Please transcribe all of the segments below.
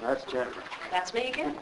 That's Jennifer. That's me again.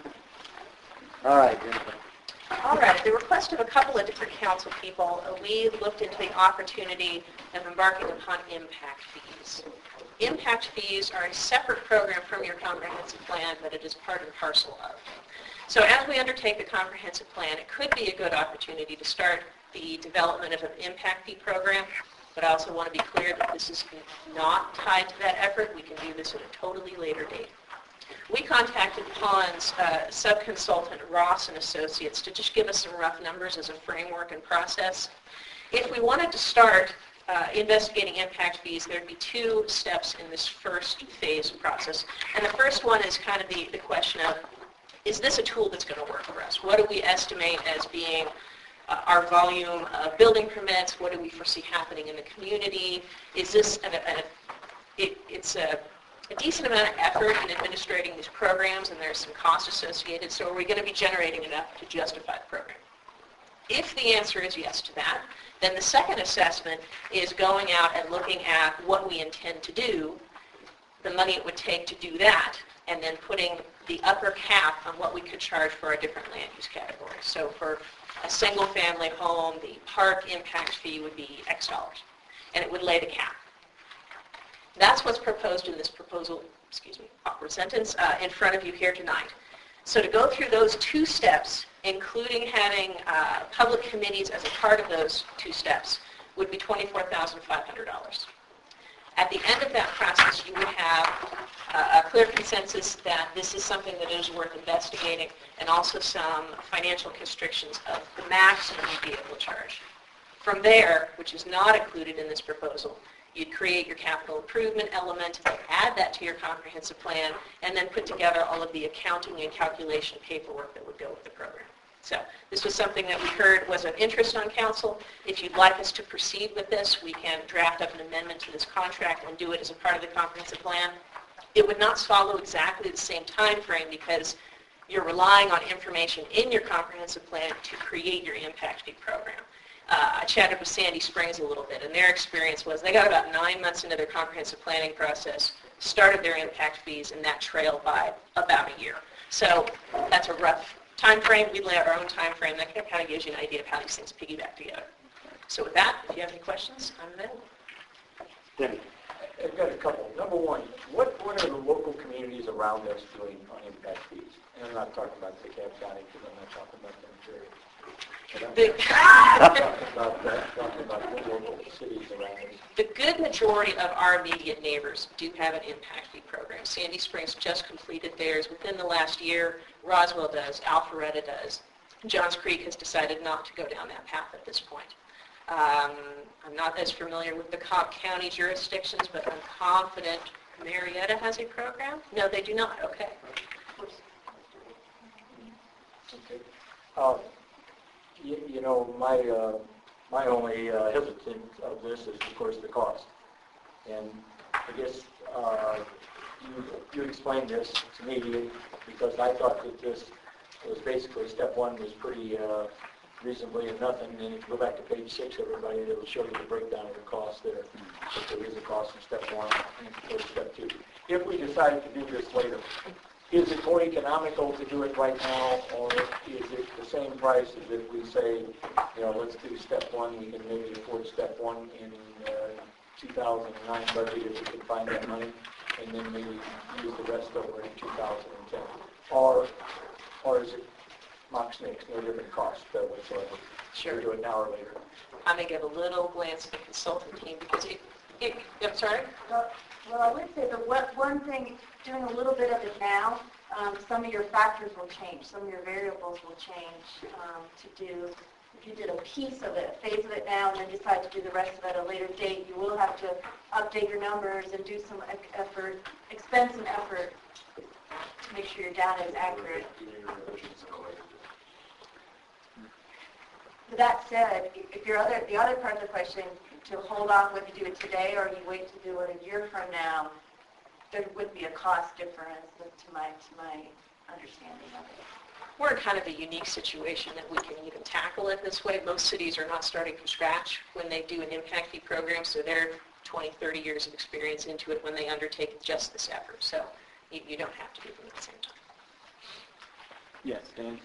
All right, Jennifer. All right. At the request of a couple of different council people, we looked into the opportunity of embarking upon impact fees. Impact fees are a separate program from your comprehensive plan, but it is part and parcel of. So as we undertake the comprehensive plan, it could be a good opportunity to start the development of an impact fee program, but I also want to be clear that this is not tied to that effort. We can do this at a totally later date. We contacted Pond's sub-consultant, Ross and Associates, to just give us some rough numbers as a framework and process. If we wanted to start investigating impact fees, there'd be two steps in this first phase process. And the first one is kind of the question of, is this a tool that's going to work for us? What do we estimate as being our volume of building permits? What do we foresee happening in the community? Is this it's a decent amount of effort in administrating these programs, and there's some cost associated, so are we going to be generating enough to justify the program? If the answer is yes to that, then the second assessment is going out and looking at what we intend to do, the money it would take to do that, and then putting the upper cap on what we could charge for our different land use categories. So for a single-family home, the park impact fee would be X dollars, and it would lay the cap. That's what's proposed in this proposal, awkward sentence, in front of you here tonight. So to go through those two steps, including having public committees as a part of those two steps, would be $24,500. At the end of that process, you would have a clear consensus that this is something that is worth investigating, and also some financial constrictions of the maximum you'd be able to charge. From there, which is not included in this proposal, you'd create your capital improvement element, add that to your comprehensive plan, and then put together all of the accounting and calculation paperwork that would go with the program. So this was something that we heard was of interest on council. If you'd like us to proceed with this, we can draft up an amendment to this contract and do it as a part of the comprehensive plan. It would not follow exactly the same time frame because you're relying on information in your comprehensive plan to create your impact fee program. I chatted with Sandy Springs a little bit, and their experience was they got about 9 months into their comprehensive planning process, started their impact fees, and that trailed by about a year. So that's a rough time frame. We lay our own time frame. That kind of gives you an idea of how these things piggyback together. So with that, if you have any questions, I'm available. Denny. I've got a couple. Number one, what are the local communities around us doing on impact fees? And I'm not talking about the Cab County because I'm not talking about them very. Talking about the local cities around us. The good majority of our immediate neighbors do have an impact fee program. Sandy Springs just completed theirs within the last year. Roswell does. Alpharetta does. Johns Creek has decided not to go down that path at this point. I'm not as familiar with the Cobb County jurisdictions, but I'm confident Marietta has a program. No, they do not. Okay. Okay. You know, my only hesitance of this is, of course, the cost. And I guess you explained this to me because I thought that this was basically step one was pretty reasonably and nothing. And if you go back to page 6, everybody, it will show you the breakdown of the cost there. If there is a cost in step 1 and step 2. If we decide to do this later, is it more economical to do it right now, or is it the same price as if we say, you know, let's do step 1, we can maybe afford step 1 in 2009 budget if we can find that money, and then maybe use the rest over in 2010? Or is it mock snakes, no different cost whatsoever? Sure. Do it now or later. I'm going to give a little glance at the consultant team because I'm sorry? Well, I would say the one thing, doing a little bit of it now, some of your factors will change. Some of your variables will change to do. If you did a piece of it, a phase of it now, and then decide to do the rest of it at a later date, you will have to update your numbers and do some effort, expense and effort to make sure your data is accurate. With that said, if the other part of the question, to hold off whether you do it today or you wait to do it a year from now, there would be a cost difference to my understanding of it. We're in kind of a unique situation that we can even tackle it this way. Most cities are not starting from scratch when they do an impact fee program, so they're 20, 30 years of experience into it when they undertake just this effort. So You don't have to do them at the same time. Yes, Dan?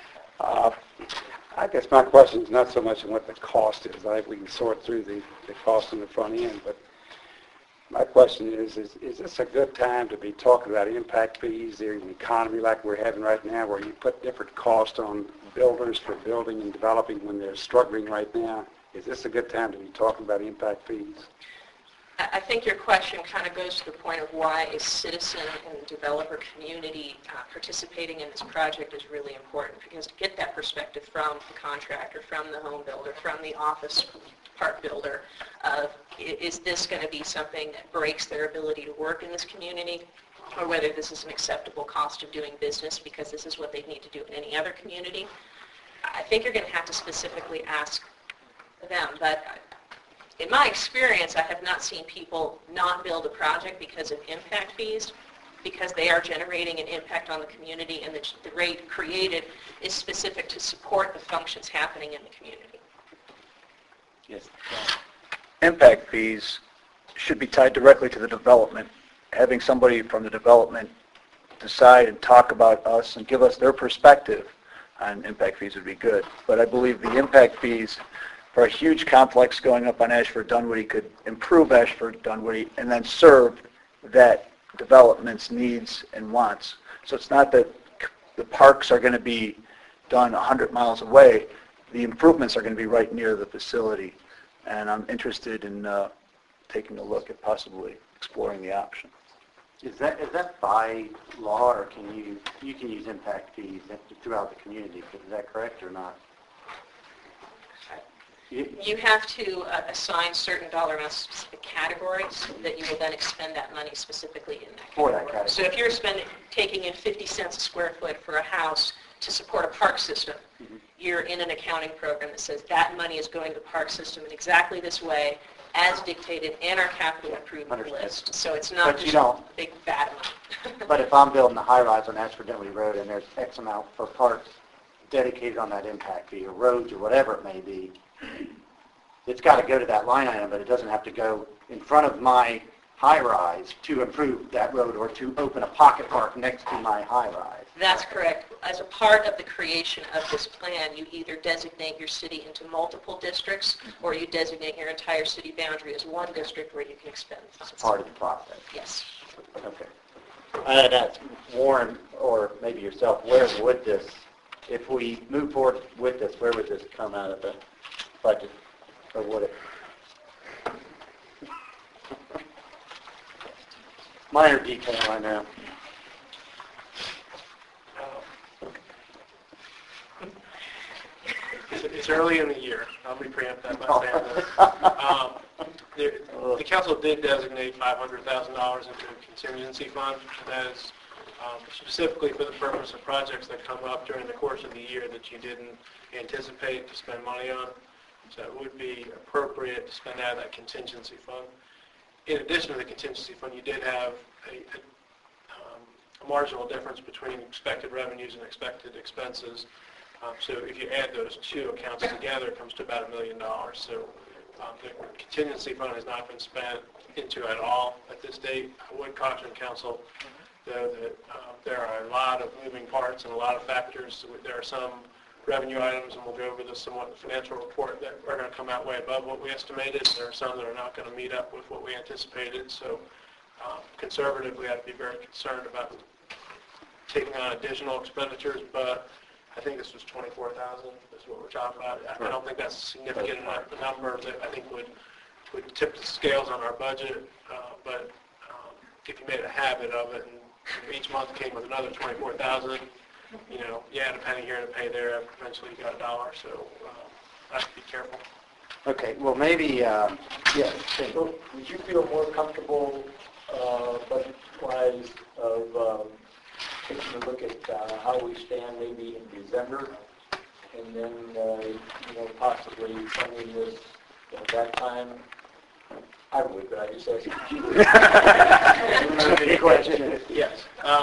I guess my question is not so much on what the cost is. I think we can sort through the cost on the front end, but my question is this a good time to be talking about impact fees in an economy like we're having right now, where you put different costs on builders for building and developing when they're struggling right now? Is this a good time to be talking about impact fees? I think your question kind of goes to the point of why a citizen and developer community participating in this project is really important, because to get that perspective from the contractor, from the home builder, from the office part builder, of is this going to be something that breaks their ability to work in this community, or whether this is an acceptable cost of doing business because this is what they need to do in any other community. I think you're going to have to specifically ask them, but in my experience, I have not seen people not build a project because of impact fees, because they are generating an impact on the community, and the rate created is specific to support the functions happening in the community. Yes. Impact fees should be tied directly to the development. Having somebody from the development decide and talk about us and give us their perspective on impact fees would be good. But I believe the impact fees for a huge complex going up on Ashford Dunwoody could improve Ashford Dunwoody and then serve that development's needs and wants. So it's not that the parks are going to be done 100 miles away. The improvements are going to be right near the facility. And I'm interested in taking a look at possibly exploring the option. Is that by law, or can you can use impact fees throughout the community? Is that correct or not? You have to assign certain dollar amounts to specific categories that you will then expend that money specifically in that For category. that category. So if you're taking in 50 cents a square foot for a house to support a park system, you're in an accounting program that says that money is going to the park system in exactly this way, as dictated in our capital improvement Understood. list. So it's not But you just don't. a big fat amount. But if I'm building a high-rise on Ashford Dunwoody Road and there's X amount for parks dedicated on that impact fee, or roads, or whatever it may be, it's got to go to that line item, but it doesn't have to go in front of my high-rise to improve that road or to open a pocket park next to my high-rise. That's correct. As a part of the creation of this plan, you either designate your city into multiple districts, or you designate your entire city boundary as one district where you can expend funds. It's part of the process. Yes. Okay. I'd ask Warren, or maybe yourself, where would this, if we move forward with this, where would this come out of the budget? Or would it? Minor detail, I know. It's early in the year. I'll preempt that by saying that. The council did designate $500,000 into a contingency fund. That is specifically for the purpose of projects that come up during the course of the year that you didn't anticipate to spend money on. So it would be appropriate to spend out of that contingency fund. In addition to the contingency fund, you did have a marginal difference between expected revenues and expected expenses. So if you add those two accounts together, it comes to about $1 million. So the contingency fund has not been spent into at all at this date. I would caution council, though, that there are a lot of moving parts and a lot of factors. There are some revenue items, and we'll go over this somewhat in the financial report, that are going to come out way above what we estimated. There are some that are not going to meet up with what we anticipated. So conservatively, I'd be very concerned about taking on additional expenditures, but I think this was $24,000 is what we're talking about. I don't think that's a significant enough number that I think would tip the scales on our budget, but if you made a habit of it and each month came with another $24,000, you add a penny here and a penny there, eventually you got a dollar, so I have to be careful. Okay, well maybe, yes. So would you feel more comfortable budget-wise of taking a look at how we stand maybe in December, and then possibly funding this at that time? I would, but I just asked you. Yes.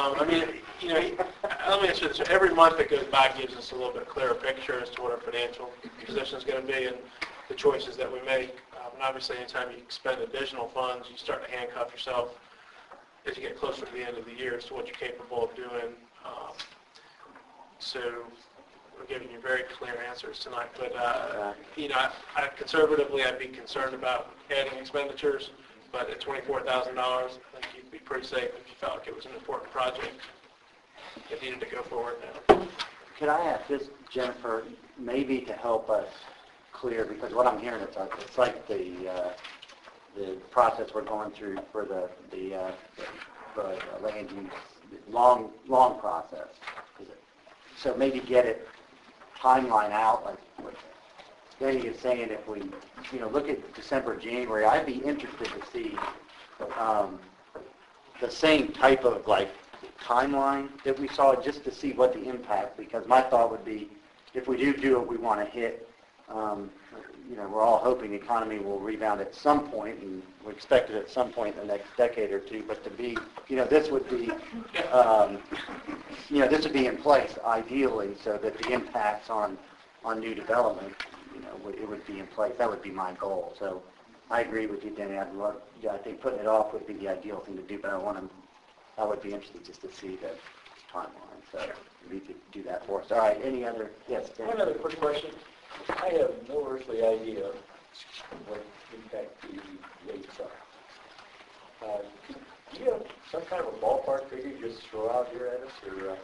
Let me answer this. Every month that goes by gives us a little bit clearer picture as to what our financial position is going to be and the choices that we make. And obviously, anytime you spend additional funds, you start to handcuff yourself as you get closer to the end of the year as to what you're capable of doing. So we're giving you very clear answers tonight. But, conservatively, I'd be concerned about adding expenditures. But at $24,000, I think you'd be pretty safe if you felt like it was an important project that needed to go forward now. Could I ask this, Jennifer, maybe to help us clear, because what I'm hearing, it's like the process we're going through for the land use, long process. So maybe get it timeline out, like what Danny is saying, if we, look at December, January, I'd be interested to see the same type of timeline that we saw, just to see what the impact, because my thought would be, if we do what we want to hit, we're all hoping the economy will rebound at some point, and we expect it at some point in the next decade or two, but to be, this would be, this would be in place ideally, so that the impacts on new development, it would be in place. That would be my goal. So I agree with you, Danny. I think putting it off would be the ideal thing to do, but I would be interested just to see the timeline. So we could do that for us. All right. Any other? Yes, Danny. One other quick question. I have no earthly idea what impact the rates are. Do you have some kind of a ballpark figure you just throw out here at us,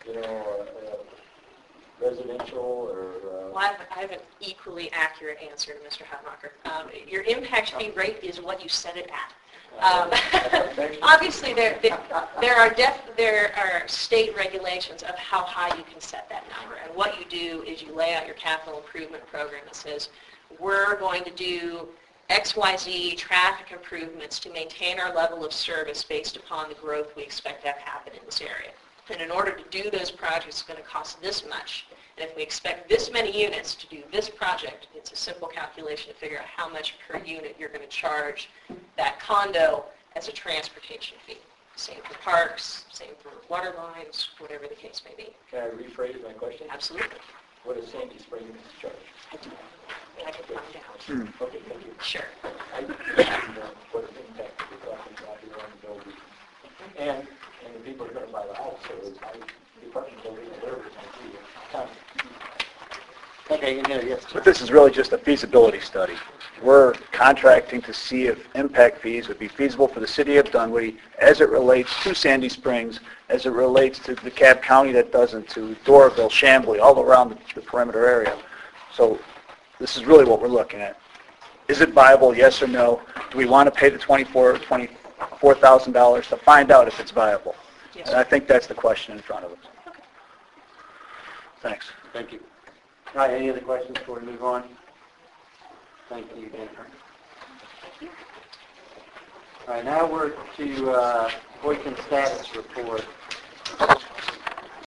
or residential, or? Well, I have an equally accurate answer to Mr. Hutmacher. Your impact fee rate is what you set it at. Obviously, there are state regulations of how high you can set that number. And what you do is you lay out your capital improvement program that says, we're going to do XYZ traffic improvements to maintain our level of service based upon the growth we expect to have happen in this area. And in order to do those projects, it's going to cost this much. And if we expect this many units to do this project, it's a simple calculation to figure out how much per unit you're going to charge that condo as a transportation fee. Same for parks, same for water lines, whatever the case may be. Can I rephrase my question? Absolutely. What does Sandy Springs charge? I do. I can find out. Okay, thank you. Sure. I don't know what impact we're talking about here on the building. And the people are going to buy the house, so it's department building, whatever it's going to be. Okay, yes. But this is really just a feasibility study. We're contracting to see if impact fees would be feasible for the city of Dunwoody as it relates to Sandy Springs, as it relates to DeKalb County that doesn't, to Doraville, Chamblee, all around the perimeter area. So this is really what we're looking at. Is it viable, yes or no? Do we want to pay the $24,000 to find out if it's viable? Yes. And I think that's the question in front of us. Thanks. Thank you. All right, any other questions before we move on? Thank you, Jennifer. Thank you. All right, now we're to Boykin status report.